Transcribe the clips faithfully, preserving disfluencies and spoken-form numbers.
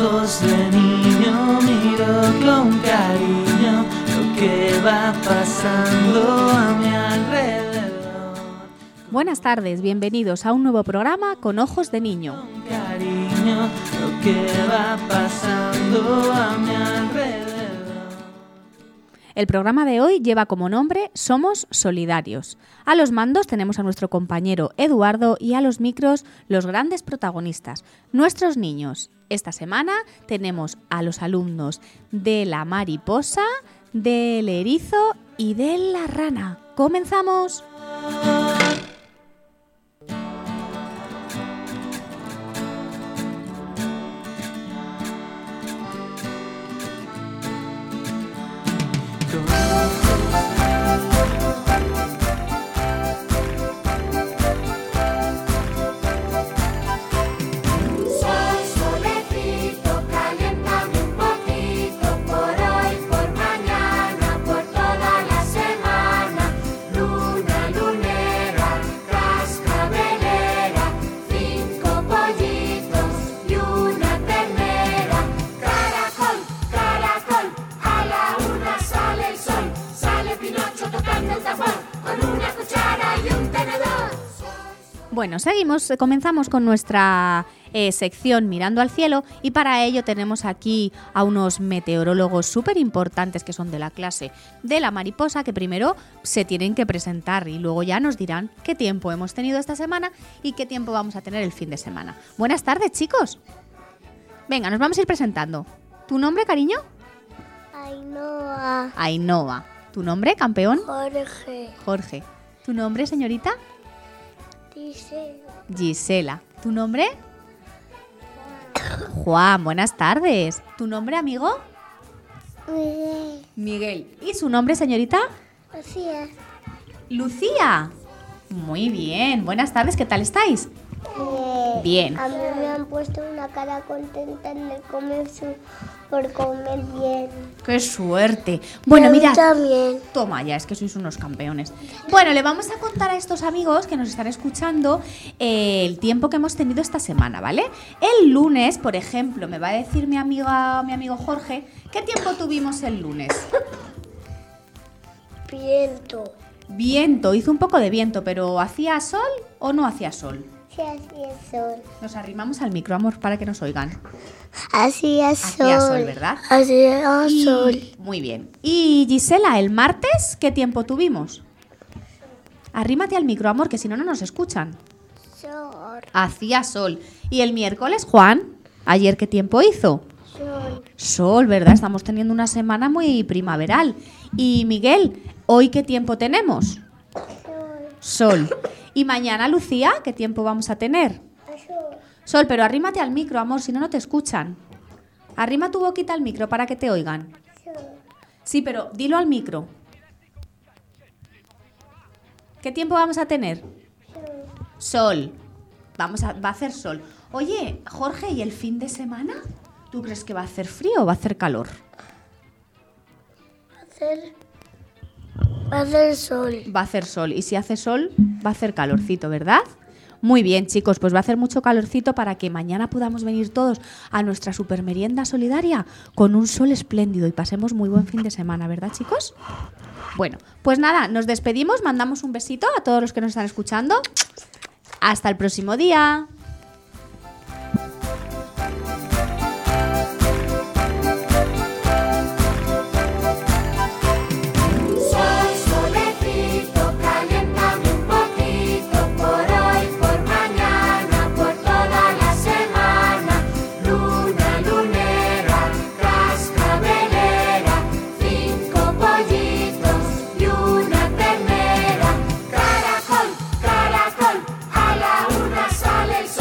ojos de niño miro con cariño lo que va pasando a mi alrededor. Buenas tardes, bienvenidos a un nuevo programa con ojos de niño. Con cariño lo que va pasando a mi alrededor. El programa de hoy lleva como nombre Somos Solidarios. A los mandos tenemos a nuestro compañero Eduardo y a los micros los grandes protagonistas, nuestros niños. Esta semana tenemos a los alumnos de la mariposa, del erizo y de la rana. ¡Comenzamos! Bueno, seguimos, comenzamos con nuestra eh, sección Mirando al Cielo y para ello tenemos aquí a unos meteorólogos súper importantes que son de la clase de la mariposa, que primero se tienen que presentar y luego ya nos dirán qué tiempo hemos tenido esta semana y qué tiempo vamos a tener el fin de semana. Buenas tardes, chicos. Venga, nos vamos a ir presentando. ¿Tu nombre, cariño? Ainhoa. Ainhoa. ¿Tu nombre, campeón? Jorge. Jorge. ¿Tu nombre, señorita? Gisela. Gisela. ¿Tu nombre? Juan, buenas tardes. ¿Tu nombre, amigo? Miguel. Miguel. ¿Y su nombre, señorita? Lucía. Lucía. Muy bien. Buenas tardes, ¿qué tal estáis? Eh, Bien. A mí me han puesto una cara contenta en el comercio por comer bien. ¡Qué suerte! Bueno, Yo mira. también. Toma, ya, es que sois unos campeones. Bueno, le vamos a contar a estos amigos que nos están escuchando eh, el tiempo que hemos tenido esta semana, ¿vale? El lunes, por ejemplo, me va a decir mi amiga, mi amigo Jorge, ¿qué tiempo tuvimos el lunes? Viento. Viento, hizo un poco de viento, pero ¿hacía sol o no hacía sol? Sí, hacía sol. Nos arrimamos al micro, amor, para que nos oigan. Hacía sol. Hacía sol, ¿verdad? Hacía Y- sol. Muy bien. Y Gisela, el martes, ¿qué tiempo tuvimos? Arrímate al micro, amor, que si no, no nos escuchan. Sol. Hacía sol. Y el miércoles, Juan, ¿ayer qué tiempo hizo? Sol. Sol, ¿verdad? Estamos teniendo una semana muy primaveral. Y Miguel, ¿hoy qué tiempo tenemos? Sol. Sol. Y mañana, Lucía, ¿qué tiempo vamos a tener? Sol. Sol, pero arrímate al micro, amor, si no, no te escuchan. Arrima tu boquita al micro para que te oigan. Sol. Sí, pero dilo al micro. ¿Qué tiempo vamos a tener? Sol. Vamos a, va a hacer sol. Oye, Jorge, ¿y el fin de semana? ¿Tú crees que va a hacer frío o va a hacer calor? Hacer. Hacer sol. Va a hacer sol. Y si hace sol, va a hacer calorcito, ¿verdad? Muy bien, chicos, pues va a hacer mucho calorcito para que mañana podamos venir todos a nuestra supermerienda solidaria con un sol espléndido y pasemos muy buen fin de semana, ¿verdad, chicos? Bueno, pues nada, nos despedimos, mandamos un besito a todos los que nos están escuchando. Hasta el próximo día. Caracol, caracol, a la una sale el sol.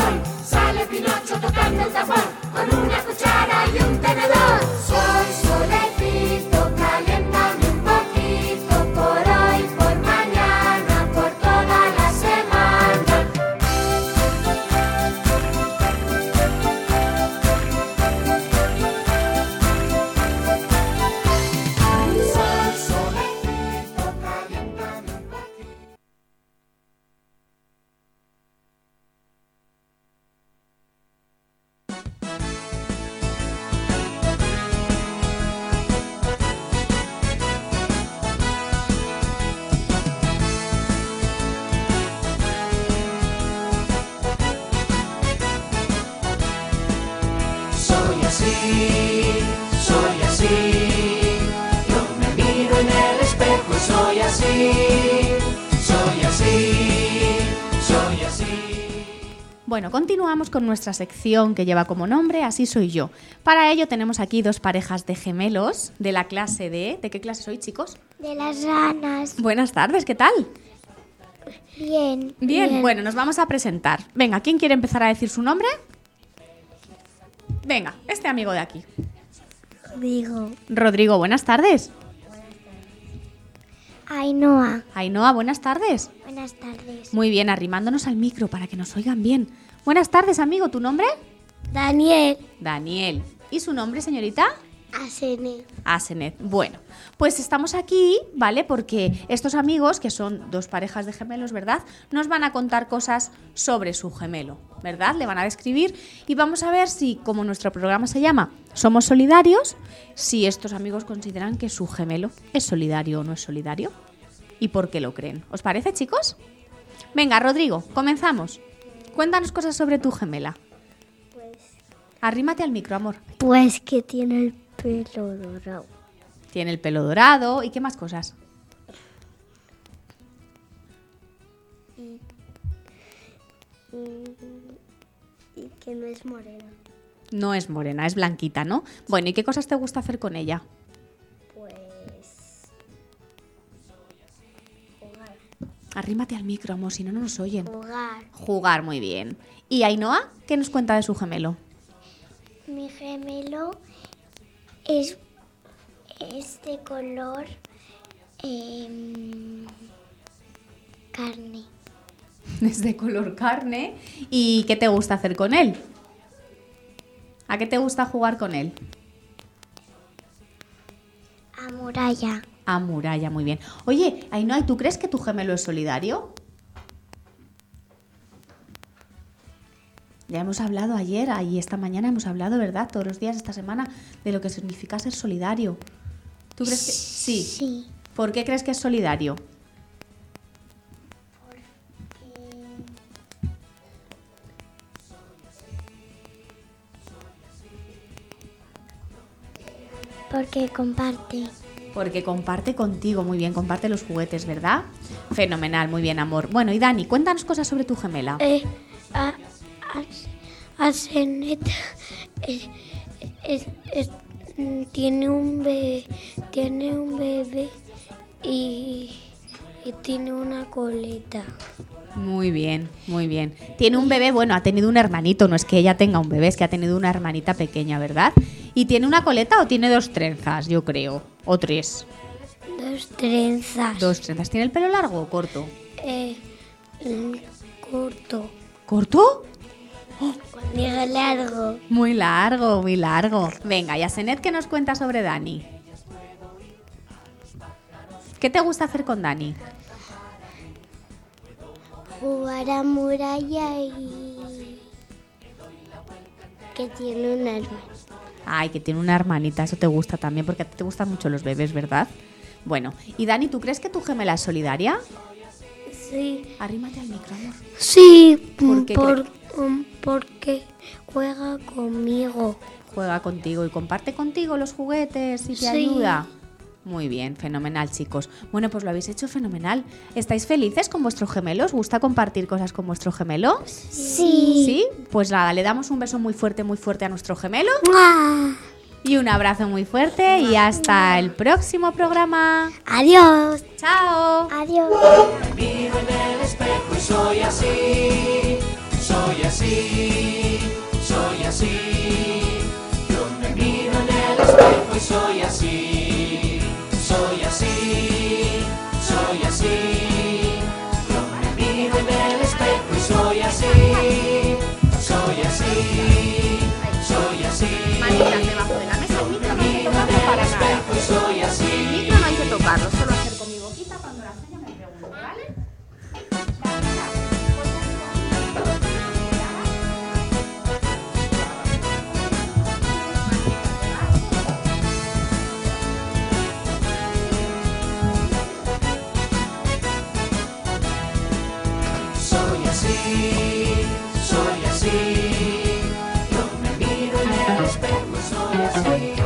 Bueno, continuamos con nuestra sección que lleva como nombre Así soy yo. Para ello tenemos aquí dos parejas de gemelos de la clase de... ¿De qué clase sois, chicos? De las ranas. Buenas tardes, ¿qué tal? Bien. Bien, bien, bueno, nos vamos a presentar. Venga, ¿quién quiere empezar a decir su nombre? Venga, este amigo de aquí. Rodrigo. Rodrigo, buenas tardes. Ainhoa. Ainhoa, buenas tardes. Buenas tardes. Muy bien, arrimándonos al micro para que nos oigan bien. Buenas tardes, amigo. ¿Tu nombre? Daniel. Daniel. ¿Y su nombre, señorita? Asenet. Asenet. Bueno, pues estamos aquí, ¿vale? Porque estos amigos, que son dos parejas de gemelos, ¿verdad? Nos van a contar cosas sobre su gemelo, ¿verdad? Le van a describir y vamos a ver si, como nuestro programa se llama Somos Solidarios, si estos amigos consideran que su gemelo es solidario o no es solidario y por qué lo creen. ¿Os parece, chicos? Venga, Rodrigo, comenzamos. Cuéntanos cosas sobre tu gemela. Pues, Arrímate al micro, amor. pues que tiene el pelo dorado. Tiene el pelo dorado. ¿Y qué más cosas? Y, y, y que no es morena. No es morena, es blanquita, ¿no? Bueno, ¿y qué cosas te gusta hacer con ella? Pues jugar. Arrímate al micro, amor, si no, no nos oyen. Jugar. Jugar, muy bien. ¿Y Ainhoa? ¿Qué nos cuenta de su gemelo? Mi gemelo es, es de color eh, carne. Es de color carne. ¿Y qué te gusta hacer con él? ¿A qué te gusta jugar con él? A muralla. A muralla, muy bien. Oye, Ainhoa, ¿y tú crees que tu gemelo es solidario? Ya hemos hablado ayer y esta mañana hemos hablado, ¿verdad? Todos los días de esta semana de lo que significa ser solidario. ¿Tú crees que sí? Sí. ¿Por qué crees que es solidario? Porque comparte. Porque comparte contigo, muy bien, comparte los juguetes, ¿verdad? Fenomenal, muy bien, amor. Bueno, y Dani, cuéntanos cosas sobre tu gemela. Eh, a, a, Asenet es, es, es, tiene un bebé, tiene un bebé y, y tiene una coleta. Muy bien, muy bien. Tiene un bebé, bueno, ha tenido un hermanito, no es que ella tenga un bebé, es que ha tenido una hermanita pequeña, ¿verdad? ¿Y tiene una coleta o tiene dos trenzas, yo creo? ¿O tres? Dos trenzas. Dos trenzas. ¿Tiene el pelo largo o corto? Eh, corto. ¿Corto? Digo largo. Muy largo, muy largo. Venga, y Asenet, ¿qué nos cuenta sobre Dani? ¿Qué te gusta hacer con Dani? Jugar a muralla y que tiene un hermano. Ay, que tiene una hermanita, eso te gusta también, porque a ti te gustan mucho los bebés, ¿verdad? Bueno, y Dani, ¿tú crees que tu gemela es solidaria? Sí. Arrímate al micro, amor. Sí, ¿Por qué por, um, porque juega conmigo. Juega contigo y comparte contigo los juguetes y te Sí. ayuda. Muy bien, fenomenal, chicos. Bueno, pues lo habéis hecho fenomenal. ¿Estáis felices con vuestro gemelo? ¿Os gusta compartir cosas con vuestro gemelo? Sí. ¿Sí? Pues nada, le damos un beso muy fuerte, muy fuerte a nuestro gemelo ¡Mua! y un abrazo muy fuerte y hasta el próximo programa. Adiós. ¡Chao! Adiós. Miro en el espejo y soy así, soy así, soy así. Yo me miro en el espejo y soy así, soy así, soy así. Yo me miro en el espejo y soy así, soy así, soy así. Manitas debajo de la mesa, el micro no hay que tocarlo para nada. Y soy así. El micro no hay que tocarlo, solo acerco mi boquita cuando la seña me pregunte, ¿vale? Soy así, soy así. Yo me miro en el espejo, soy así.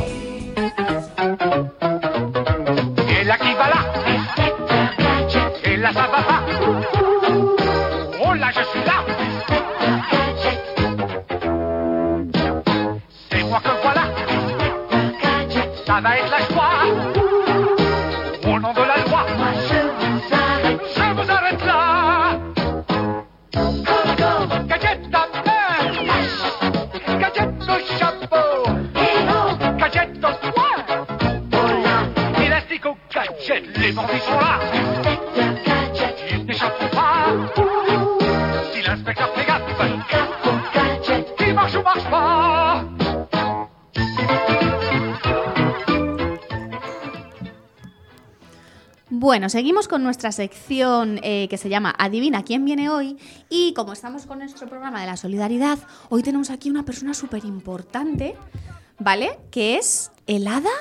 El Akibala, el Azababa, hola, je suis là. nada es la joie. Au nom de la loi, je vous arrête là. Gadget à main, gadget au chapeau, gadget au poing, élastique au gadget, les bandits sont là. Ils n'échapperont pas. Si l'inspecteur fait gaffe, il marche ou marche pas. Bueno, seguimos con nuestra sección eh, que se llama Adivina quién viene hoy, y como estamos con nuestro programa de la solidaridad, hoy tenemos aquí una persona súper importante, ¿vale? Que es el hada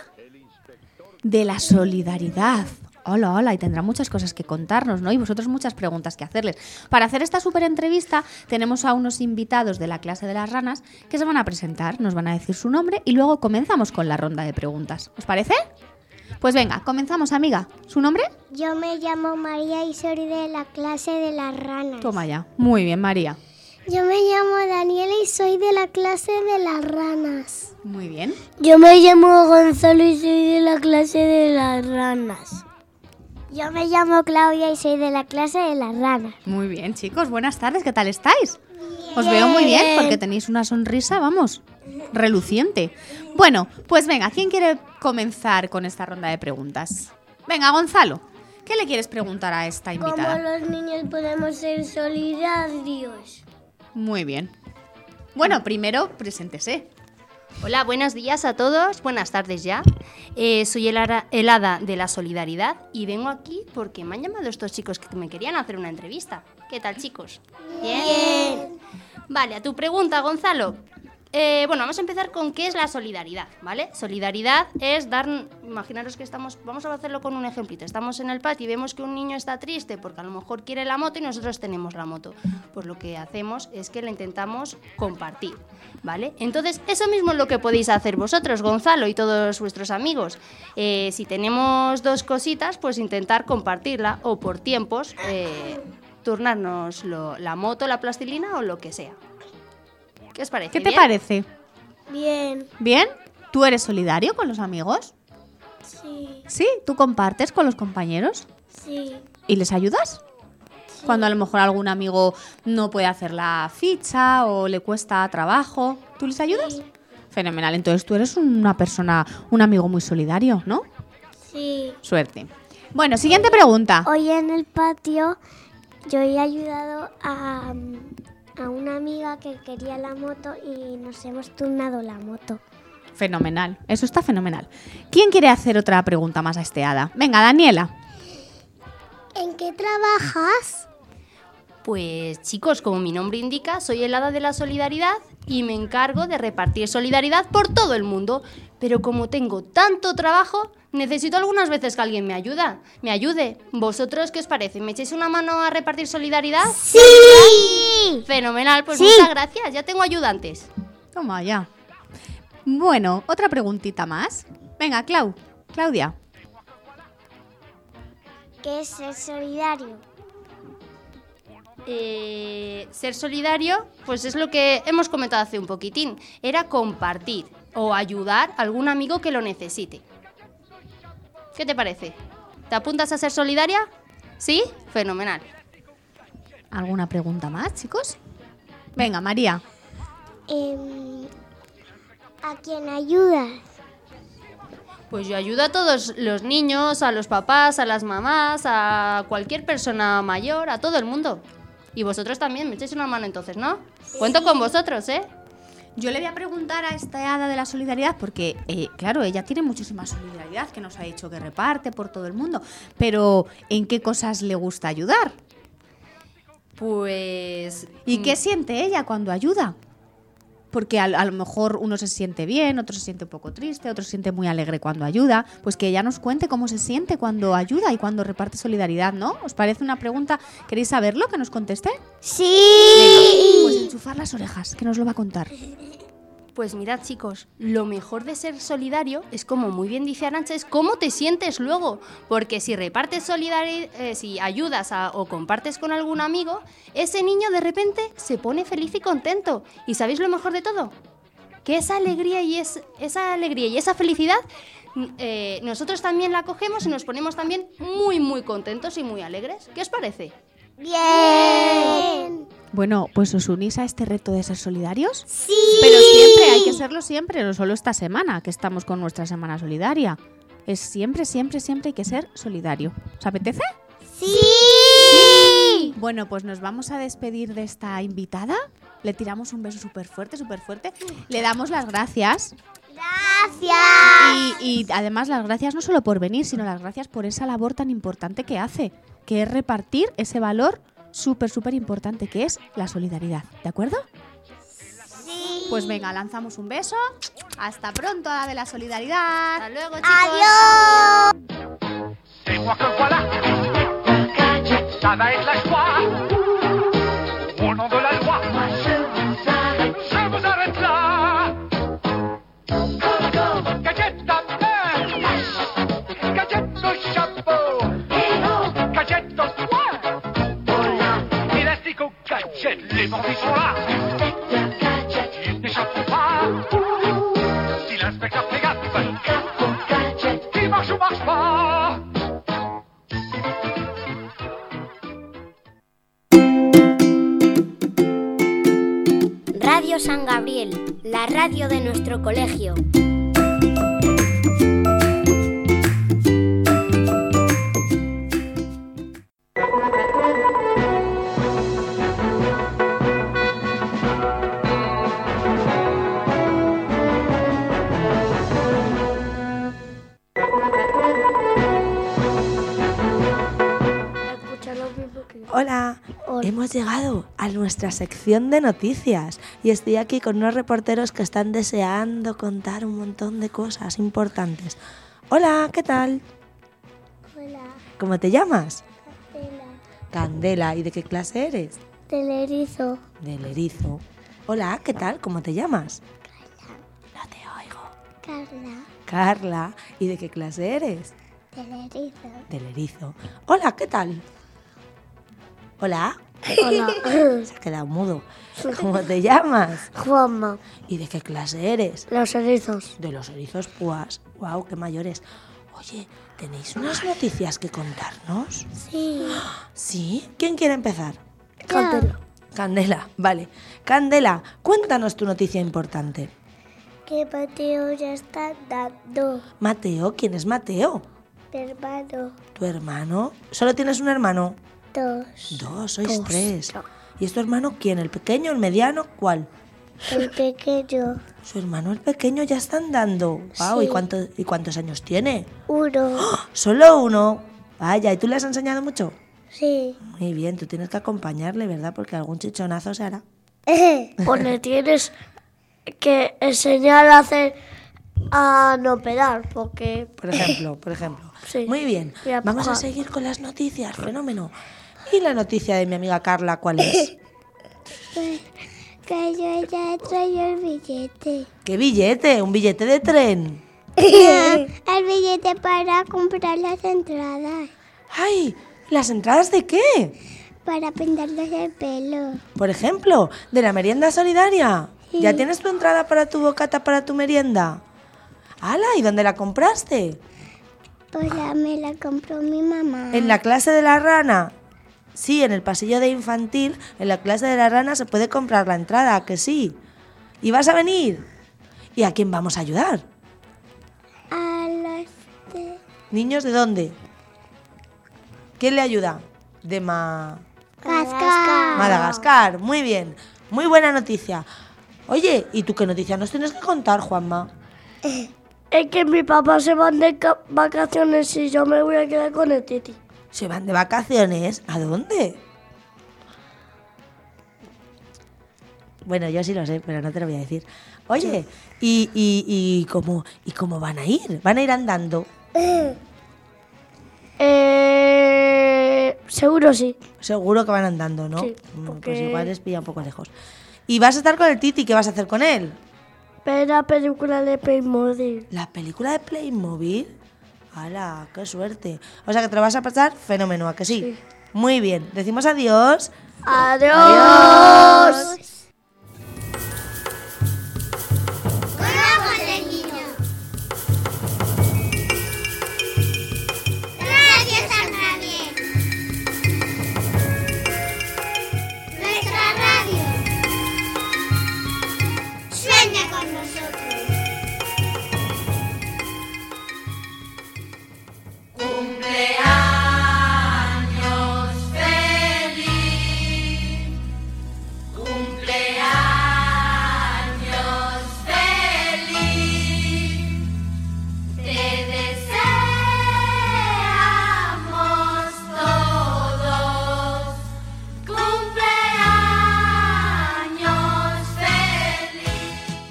de la solidaridad. Hola, hola, y tendrá muchas cosas que contarnos, ¿no? Y vosotros muchas preguntas que hacerles. Para hacer esta súper entrevista tenemos a unos invitados de la clase de las ranas que se van a presentar, nos van a decir su nombre y luego comenzamos con la ronda de preguntas. ¿Os parece? Pues venga, comenzamos, amiga. ¿Su nombre? Yo me llamo María y soy de la clase de las ranas. Toma ya. Muy bien, María. Yo me llamo Daniela y soy de la clase de las ranas. Muy bien. Yo me llamo Gonzalo y soy de la clase de las ranas. Yo me llamo Claudia y soy de la clase de las ranas. Muy bien, chicos. Buenas tardes. ¿Qué tal estáis? Os veo muy bien porque tenéis una sonrisa, vamos, reluciente. Bueno, pues venga, ¿quién quiere comenzar con esta ronda de preguntas? Venga, Gonzalo, ¿qué le quieres preguntar a esta invitada? ¿Cómo los niños podemos ser solidarios? Muy bien. Bueno, primero, preséntese. Hola, buenos días a todos, buenas tardes ya. Eh, soy el, ara, el hada de la solidaridad y vengo aquí porque me han llamado estos chicos que me querían hacer una entrevista. ¿Qué tal, chicos? ¿Bien? Bien. Vale, a tu pregunta, Gonzalo. Eh, bueno, vamos a empezar con qué es la solidaridad, ¿vale? Solidaridad es dar... Imaginaros que estamos... Vamos a hacerlo con un ejemplito. Estamos en el patio y vemos que un niño está triste porque a lo mejor quiere la moto y nosotros tenemos la moto. Pues lo que hacemos es que la intentamos compartir, ¿vale? Entonces, eso mismo es lo que podéis hacer vosotros, Gonzalo, y todos vuestros amigos. Eh, si tenemos dos cositas, pues intentar compartirla o por tiempos eh, turnarnos lo, la moto, la plastilina o lo que sea. ¿Qué os parece? ¿Qué te ¿Bien? parece? Bien. ¿Bien? ¿Tú eres solidario con los amigos? Sí. ¿Sí? ¿Tú compartes con los compañeros? Sí. ¿Y les ayudas? Sí. Cuando a lo mejor algún amigo no puede hacer la ficha o le cuesta trabajo, ¿tú les ayudas? Sí. Fenomenal. Entonces tú eres una persona, un amigo muy solidario, ¿no? Sí. Suerte. Bueno, siguiente pregunta. Hoy en el patio yo he ayudado a, a una amiga que quería la moto y nos hemos turnado la moto. Fenomenal. Eso está fenomenal. ¿Quién quiere hacer otra pregunta más a este hada? Venga, Daniela. ¿En qué trabajas? Pues chicos, como mi nombre indica, soy el hada de la solidaridad y me encargo de repartir solidaridad por todo el mundo. Pero como tengo tanto trabajo, necesito algunas veces que alguien me ayuda, me ayude. ¿Vosotros qué os parece? ¿Me echáis una mano a repartir solidaridad? ¡Sí! Fenomenal, pues Sí. muchas gracias, ya tengo ayudantes. Toma ya. Bueno, otra preguntita más. Venga, Clau. Claudia. ¿Qué es ser solidario? Eh, ser solidario, pues es lo que hemos comentado hace un poquitín. Era compartir o ayudar a algún amigo que lo necesite. ¿Qué te parece? ¿Te apuntas a ser solidaria? ¿Sí? Fenomenal. ¿Alguna pregunta más, chicos? Venga, María. Eh, ¿A quién ayudas? Pues yo ayudo a todos los niños, a los papás, a las mamás, a cualquier persona mayor, a todo el mundo. Y vosotros también, me echáis una mano entonces, ¿no? Cuento con vosotros, ¿eh? Yo le voy a preguntar a esta hada de la solidaridad porque, eh, claro, ella tiene muchísima solidaridad que nos ha dicho que reparte por todo el mundo. Pero, ¿en qué cosas le gusta ayudar? Pues... ¿Y qué siente ella cuando ayuda? Porque a, a lo mejor uno se siente bien, otro se siente un poco triste, otro se siente muy alegre cuando ayuda. Pues que ella nos cuente cómo se siente cuando ayuda y cuando reparte solidaridad, ¿no? ¿Os parece una pregunta? ¿Queréis saberlo? ¿Que nos conteste? ¡Sí! Venga, pues enchufar las orejas, que nos lo va a contar. Pues mirad, chicos, lo mejor de ser solidario es, como muy bien dice Arantxa, es cómo te sientes luego. Porque si repartes solidaridad, eh, si ayudas a, o compartes con algún amigo, ese niño de repente se pone feliz y contento. ¿Y sabéis lo mejor de todo? que esa alegría y es, esa alegría y esa felicidad eh, nosotros también la cogemos y nos ponemos también muy, muy contentos y muy alegres. ¿Qué os parece? Bien. Bueno, pues ¿os unís a este reto de ser solidarios? Sí. Pero siempre, hay que serlo siempre, no solo esta semana, que estamos con nuestra semana solidaria. Es siempre, siempre, siempre hay que ser solidario. ¿Os apetece? Sí. Bueno, pues nos vamos a despedir de esta invitada. Le tiramos un beso súper fuerte, súper fuerte. Le damos las gracias. Gracias. Y, y además las gracias no solo por venir, sino las gracias por esa labor tan importante que hace, que es repartir ese valor súper, súper importante que es la solidaridad. ¿De acuerdo? Sí. Pues venga, lanzamos un beso. Hasta pronto, la de la solidaridad. Hasta luego, chicos. Adiós. C'est moi que voilà. Ça va être la joie. Au nom de la loi. Je vous arrête là. Gadget à main. Gadget au chapeau. Gadget au poing. Élastique au gadget. Les bandits sont là. Ils n'échapperont pas. Si l'inspecteur fait gaffe, il marche ou marche pas. Radio San Gabriel, la radio de nuestro colegio. Hola, hemos llegado a nuestra sección de noticias y estoy aquí con unos reporteros que están deseando contar un montón de cosas importantes. Hola, ¿qué tal? Hola, ¿Cómo te llamas? Candela, Candela, ¿y de qué clase eres? del erizo. Del Erizo. Hola, ¿qué tal? ¿Cómo te llamas? No te oigo. Carla, Carla, ¿y de qué clase eres? del erizo. Del Erizo. Hola, ¿qué tal? Hola. Hola, Se ha quedado mudo. ¿Cómo te llamas? Juanma, ¿Y de qué clase eres? los erizos. De los erizos púas. ¡Guau, qué mayores! Oye, ¿tenéis unas noticias que contarnos? Sí. ¿Sí? ¿Quién quiere empezar? Candela. Candela, vale. Candela, cuéntanos tu noticia importante. Que Mateo ya está dando. Mateo, ¿quién es Mateo? Hermano, ¿Tu hermano? ¿Solo tienes un hermano? dos. Dos, sois Dos. tres. ¿Y es tu hermano quién? ¿El pequeño, el mediano? ¿Cuál? El pequeño, Su hermano, el pequeño, ya está andando. Wow, ¿y, Sí. cuánto, ¿y cuántos años tiene? uno. Solo uno. Vaya, ¿y tú le has enseñado mucho? Sí. Muy bien, tú tienes que acompañarle, ¿verdad? Porque algún chichonazo se hará. Pues le tienes que enseñar a hacer a no pedar, porque Por ejemplo, por ejemplo. Sí. Muy bien, Y a vamos a empujar. seguir con las noticias, fenómeno. ¿Y la noticia de mi amiga Carla cuál es? Que yo ya traigo el billete. ¿Qué billete? ¿Un billete de tren? El billete para comprar las entradas. ¡Ay! ¿Las entradas de qué? Para pintarles el pelo. Por ejemplo, de la merienda solidaria. ¿Ya tienes tu entrada para tu bocata para tu merienda? ¡Hala! ¿Y dónde la compraste? Pues la me la compró mi mamá. ¿En la clase de la rana? Sí, en el pasillo de infantil, en la clase de la rana se puede comprar la entrada, ¿a que sí? ¿Y vas a venir? ¿Y a quién vamos a ayudar? A los de... ¿Niños de dónde? ¿Quién le ayuda? De Ma... Cascar. Madagascar. Muy bien. Muy buena noticia. Oye, ¿y tú qué noticia nos tienes que contar, Juanma? es que mi papá se van de ca- vacaciones y yo me voy a quedar con el Titi. ¿Se van de vacaciones? ¿A dónde? Bueno, yo sí lo sé, pero no te lo voy a decir. Oye, ¿y, y, y, cómo, ¿y cómo van a ir? ¿Van a ir andando? Eh, seguro sí. Seguro que van andando, ¿no? Sí, Mm, Pues porque- igual les pilla un poco lejos. ¿Y vas a estar con el Titi? ¿Qué vas a hacer con él? Pero la película de Playmobil. ¿La película de Playmobil? ¡Hala! ¡Qué suerte! O sea que te lo vas a pasar fenómeno, ¿a que sí? Sí. Muy bien. Decimos adiós. Adiós.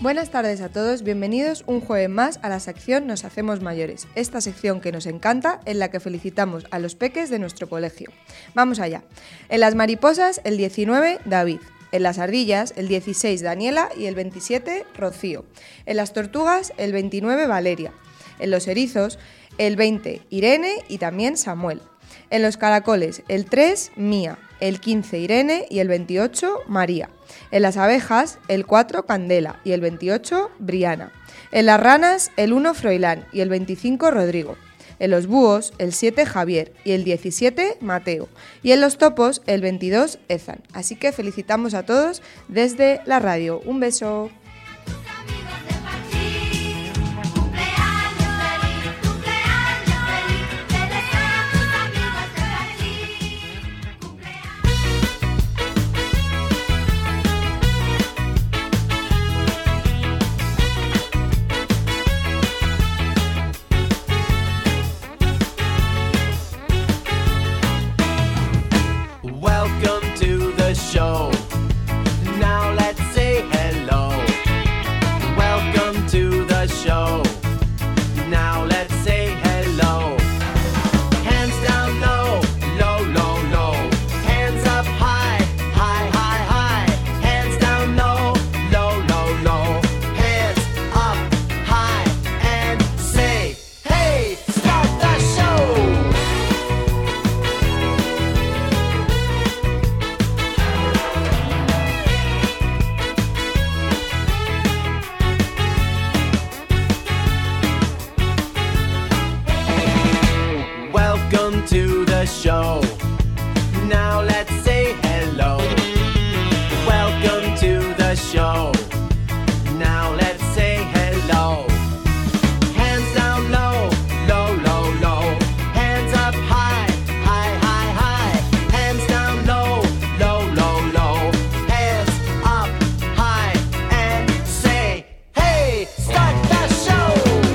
Buenas tardes a todos, bienvenidos un jueves más a la sección Nos Hacemos Mayores, esta sección que nos encanta, en la que felicitamos a los peques de nuestro colegio. Vamos allá. En las mariposas, el diecinueve, David. En las ardillas, el dieciséis, Daniela, y el veintisiete, Rocío. En las tortugas, el veintinueve, Valeria. En los erizos, el veinte, Irene y también Samuel. En los caracoles, el tres, Mía. El quince, Irene, y el veintiocho, María. En las abejas, el cuatro, Candela, y el veintiocho, Briana. En las ranas, el uno, Froilán, y el veinticinco, Rodrigo. En los búhos, el siete, Javier, y el diecisiete, Mateo. Y en los topos, el veintidós, Ethan. Así que felicitamos a todos desde la radio. Un beso. Show. Now let's say hello. Welcome to the show. Now let's say hello. Hands down low, low, low, low. Hands up high, high, high, high. Hands down low, low, low, low. Hands up high and say, hey, start the show. To the show. Now let's say hello. Welcome to the show. Now let's say hello. Hands down low, low, low, low. Hands up high, high, high, high. Hands down low, low, low, low. Hands up high and say, hey, start the show.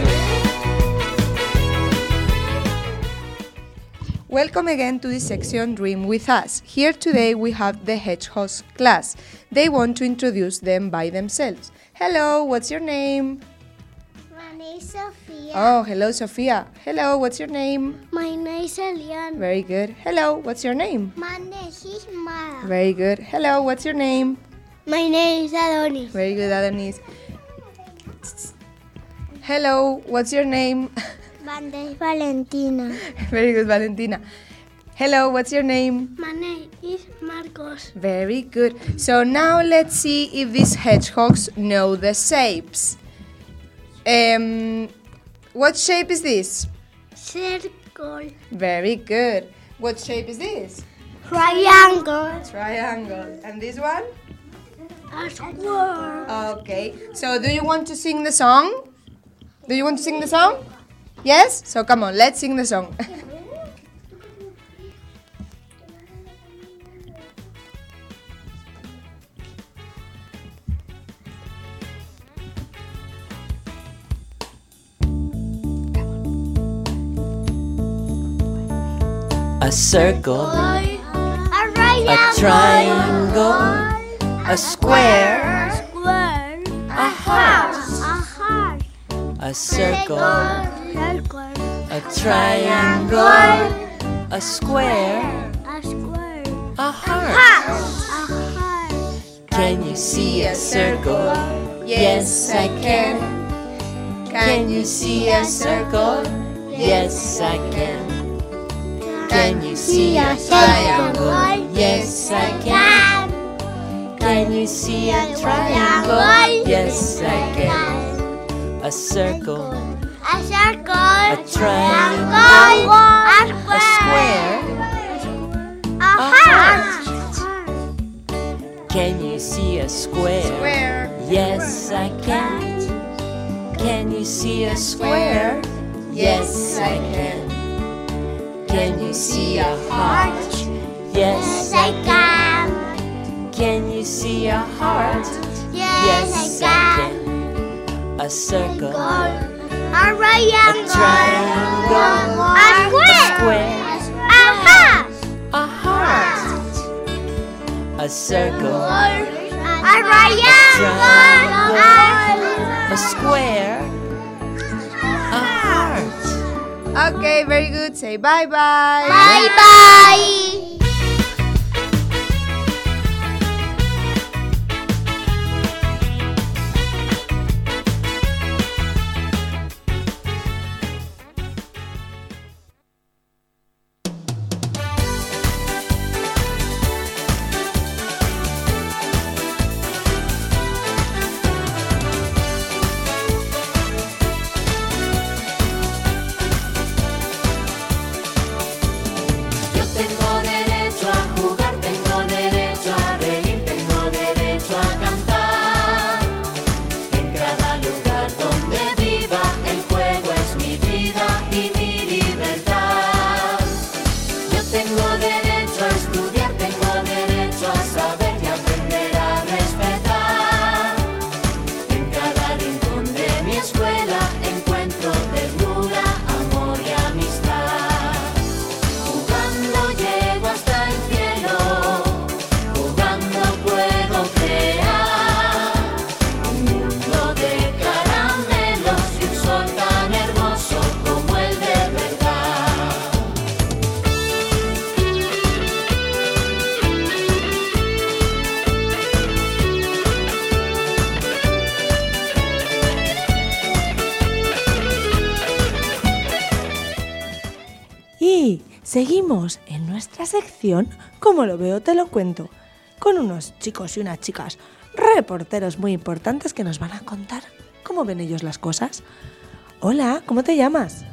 Welcome again to this section Dream with Us. Here today we have the Hedgehogs class. They want to introduce them by themselves. Hello, what's your name? My name is Sophia. Oh, hello Sophia. Hello, what's your name? My name is Elian. Very good. Hello, what's your name? My name is Mara. Very good. Hello, what's your name? My name is Adonis. Very good, Adonis. Hello, what's your name? My name is Valentina. Very good, Valentina. Hello, what's your name? My name is Marcos. Very good. So now let's see if these hedgehogs know the shapes. Um, what shape is this? Circle. Very good. What shape is this? Triangle. Triangle. And this one? A square. Okay. So do you want to sing the song? Do you want to sing the song? Yes? So come on, let's sing the song. A circle, A a triangle, a square, square. a house. A heart. A circle, Circle. a triangle, a square, A square. a heart. A heart. Can you see a circle? Yes, I can. Can you see a circle? Yes, I can. Can you see a triangle? Yes, I can. Can you see a triangle? Yes, I can. A circle, A circle. a triangle, A a square, A heart. Can you see a square? Square. Yes, I can. Can you see a square? Yes, I can. Can you see a heart? Yes, I can. Can you see a heart? Yes, I can. A circle, A a triangle. triangle, A a square. square, A heart. a heart, a circle, A triangle. triangle, A A square. A heart. Okay, very good. Say bye bye. Bye bye. Yo tengo derecho a jugar, tengo derecho a reír, tengo derecho a cantar. En cada lugar donde viva, el juego es mi vida y mi libertad. Yo tengo derecho a estudiar, tengo derecho a saber y aprender a respetar. En cada rincón de mi escuela encuentro ternura, amor y amistad. Jugando llego hasta el cielo, jugando puedo crear un mundo de caramelos y un sol tan hermoso como el de verdad. Y seguimos en nuestra sección, como lo veo te lo cuento, con unos chicos y unas chicas reporteros muy importantes que nos van a contar cómo ven ellos las cosas. Hola, ¿cómo te llamas?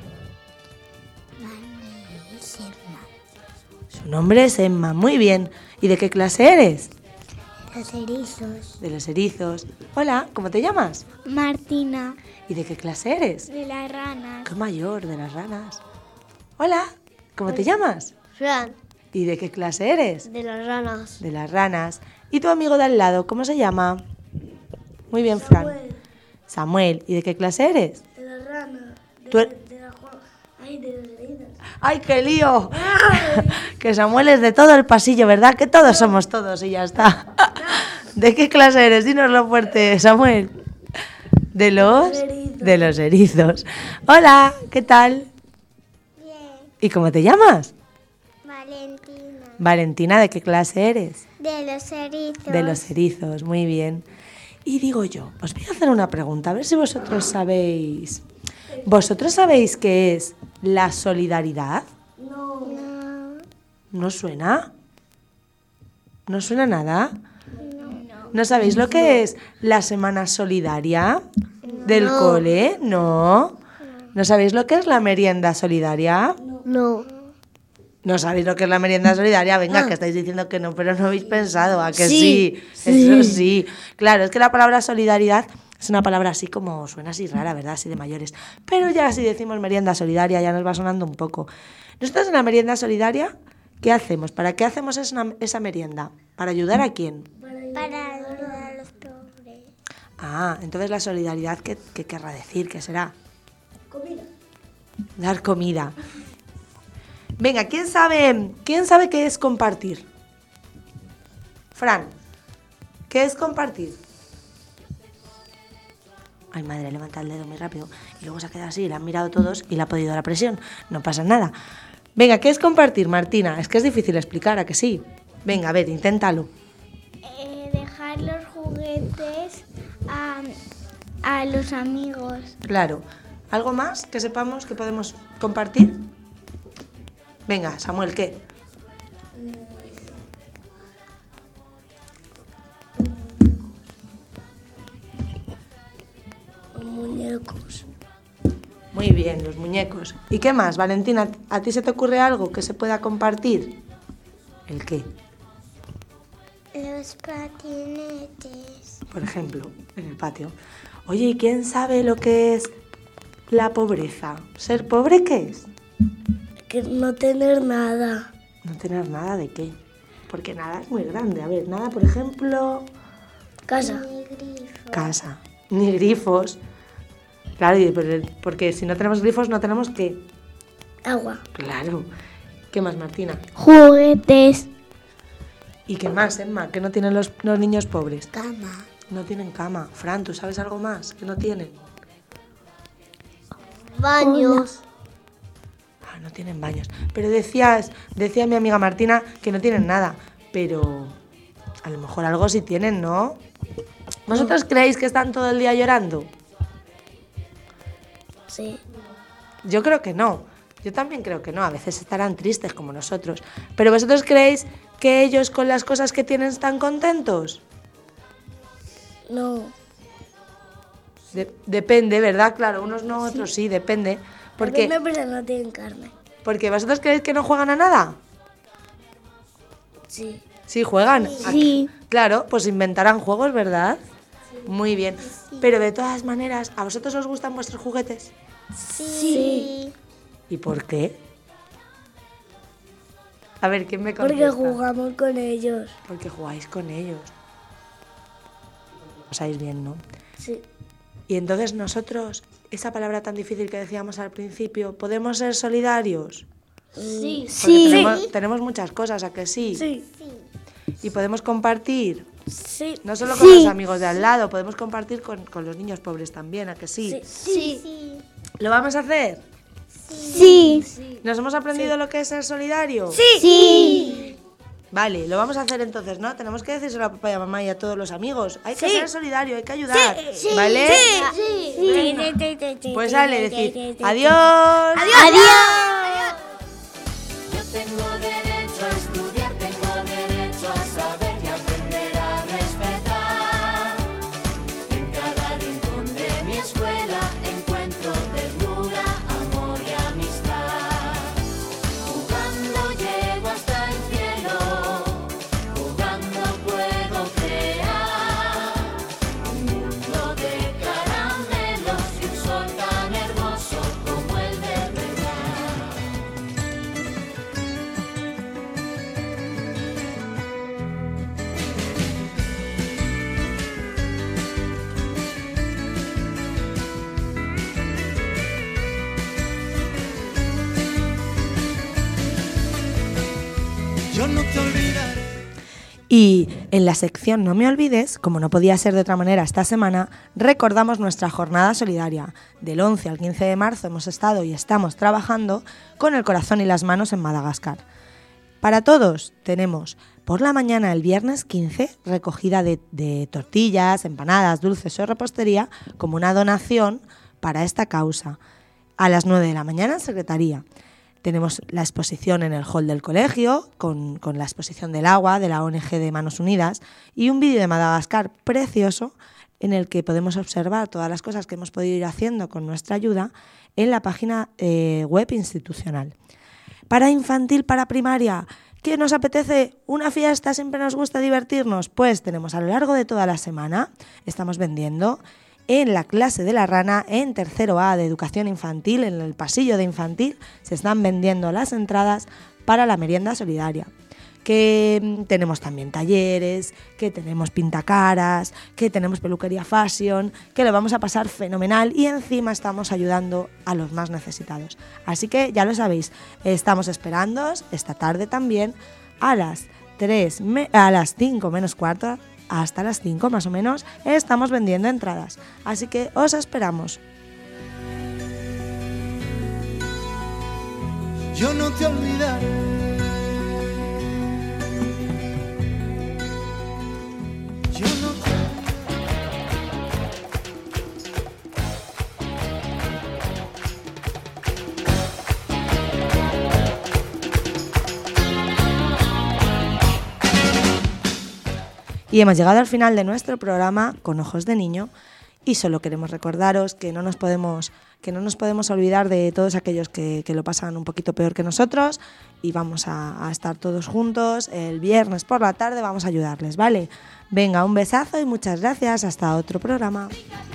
Su nombre es Emma, muy bien. ¿Y de qué clase eres? Los erizos. De los erizos. Hola, ¿cómo te llamas? Martina. ¿Y de qué clase eres? De las ranas. ¡Qué mayor, de las ranas! Hola, ¿cómo te llamas? Fran, ¿Y de qué clase eres? de las ranas. De las ranas. ¿Y tu amigo de al lado, cómo se llama? Muy bien, Fran. Samuel. ¿Y de qué clase eres? De las ranas. Tú er- De las Ay, de las heridas. ¡Ay, qué lío! Que Samuel es de todo el pasillo, ¿verdad? Que todos somos todos y ya está. ¿De qué clase eres? Dínoslo fuerte, Samuel. ¿De los? De los erizos. Hola, ¿qué tal? Bien. ¿Y cómo te llamas? Valentina. Valentina, ¿de qué clase eres? De los erizos. De los erizos, muy bien. Y digo yo, os voy a hacer una pregunta, a ver si vosotros sabéis. ¿Vosotros sabéis qué es la solidaridad? No. ¿No suena? ¿No suena nada? ¿No sabéis lo que es la semana solidaria del cole? ¿No? ¿No sabéis lo que es la merienda solidaria? No. ¿No sabéis lo que es la merienda solidaria? Venga, que estáis diciendo que no, pero no habéis pensado, ¿a que Sí, sí? Eso sí. Claro, es que la palabra solidaridad es una palabra así como, suena así rara, ¿verdad? Así de mayores. Pero ya si decimos merienda solidaria ya nos va sonando un poco. Nosotros en la merienda solidaria, ¿qué hacemos? ¿Para qué hacemos esa, esa merienda? ¿Para ayudar a quién? Para ayudar a los pobres. Ah, entonces la solidaridad, ¿qué, qué querrá decir? ¿Qué será? Comida. Dar comida. Venga, ¿quién sabe, ¿quién sabe qué es compartir? Fran, ¿qué es compartir? Ay, madre, levanta el dedo muy rápido. Y luego se ha quedado así, la han mirado todos y le ha podido dar la presión. No pasa nada. Venga, ¿qué es compartir, Martina? Es que es difícil explicar, ¿a que sí? Venga, a ver, inténtalo. Eh, dejar los juguetes a, a los amigos. Claro. ¿Algo más que sepamos que podemos compartir? Venga, Samuel, ¿qué? Muñecos. Muy bien, los muñecos. ¿Y qué más, Valentina? ¿A ti se te ocurre algo que se pueda compartir? ¿El qué? Los patinetes. Por ejemplo, en el patio. Oye, ¿y quién sabe lo que es la pobreza? ¿Ser pobre qué es? Que no tener nada. No tener nada de qué. Porque nada es muy grande. A ver, nada, por ejemplo... Casa. Ni grifo. Casa. Ni grifos. Claro, y por- porque si no tenemos grifos no tenemos qué. Agua. Claro. ¿Qué más, Martina? Juguetes. ¿Y qué más, Emma? ¿Qué no tienen los, los niños pobres? Cama. No tienen cama. Fran, ¿tú sabes algo más que no tienen? Baños. Ah, no tienen baños. Pero decías, decía mi amiga Martina que no tienen nada. Pero a lo mejor algo sí tienen, ¿no? ¿Vosotros creéis que están todo el día llorando? Sí. Yo creo que no. Yo también creo que no. A veces estarán tristes como nosotros. ¿Pero vosotros creéis que ellos con las cosas que tienen están contentos? No. De- depende, ¿verdad? Claro, unos no, otros sí, depende. Porque, Porque pero no tienen carne. porque vosotros creéis que no juegan a nada. Sí. Sí, juegan. Sí. ¿A- Claro, pues inventarán juegos, ¿verdad? Muy bien. Pero de todas maneras, ¿a vosotros os gustan vuestros juguetes? Sí. ¿Y por qué? A ver, ¿quién me contesta? Porque jugamos con ellos. Porque jugáis con ellos. Lo pasáis bien, ¿no? Sí. Y entonces nosotros, esa palabra tan difícil que decíamos al principio, ¿podemos ser solidarios? Sí. Porque tenemos, tenemos muchas cosas, ¿a que sí? Sí. Y podemos compartir, Sí. no solo con los amigos de al lado, podemos compartir con, con los niños pobres también, ¿a que sí? Sí. ¿Lo vamos a hacer? Sí. ¿Nos hemos aprendido lo que es ser solidario? Sí. Vale, lo vamos a hacer entonces, ¿no? Tenemos que decírselo a papá y a mamá y a todos los amigos. Hay que ser solidario, hay que ayudar, ¿vale? Sí. Pues dale, decir adiós. Adiós. Yo tengo derecho a estudiar, tengo derecho a saber y aprender a respetar. En cada rincón de mi escuela encuentro ternura, amor y amistad. Jugando llego hasta el cielo, jugando puedo crear un mundo de caramelos y un sol tan hermoso como el de verdad. Yo no te olvidaré. Y en la sección No me olvides, como no podía ser de otra manera esta semana, recordamos nuestra jornada solidaria. Del once al quince de marzo hemos estado y estamos trabajando con el corazón y las manos en Madagascar. Para todos tenemos por la mañana el viernes quince recogida de, de tortillas, empanadas, dulces o repostería como una donación para esta causa. A las nueve de la mañana en secretaría. Tenemos la exposición en el hall del colegio, con, con la exposición del agua de la O N G de Manos Unidas y un vídeo de Madagascar precioso en el que podemos observar todas las cosas que hemos podido ir haciendo con nuestra ayuda en la página eh, web institucional. Para infantil, para primaria, ¿qué nos apetece? ¿Una fiesta? ¿Siempre nos gusta divertirnos? Pues tenemos a lo largo de toda la semana, estamos vendiendo en la clase de la rana, en tercero A de educación infantil, en el pasillo de infantil, se están vendiendo las entradas para la merienda solidaria. Que mm, tenemos también talleres, que tenemos pintacaras, que tenemos peluquería fashion, que lo vamos a pasar fenomenal y encima estamos ayudando a los más necesitados. Así que ya lo sabéis, estamos esperándoos esta tarde también a las tres, me- a las cinco menos cuarto, hasta las cinco más o menos, estamos vendiendo entradas. Así que os esperamos. Yo no te olvidaré. Yo no te Y hemos llegado al final de nuestro programa con Ojos de Niño y solo queremos recordaros que no nos podemos, que no nos podemos olvidar de todos aquellos que, que lo pasan un poquito peor que nosotros y vamos a, a estar todos juntos el viernes por la tarde, vamos a ayudarles, ¿vale? Venga, un besazo y muchas gracias, hasta otro programa.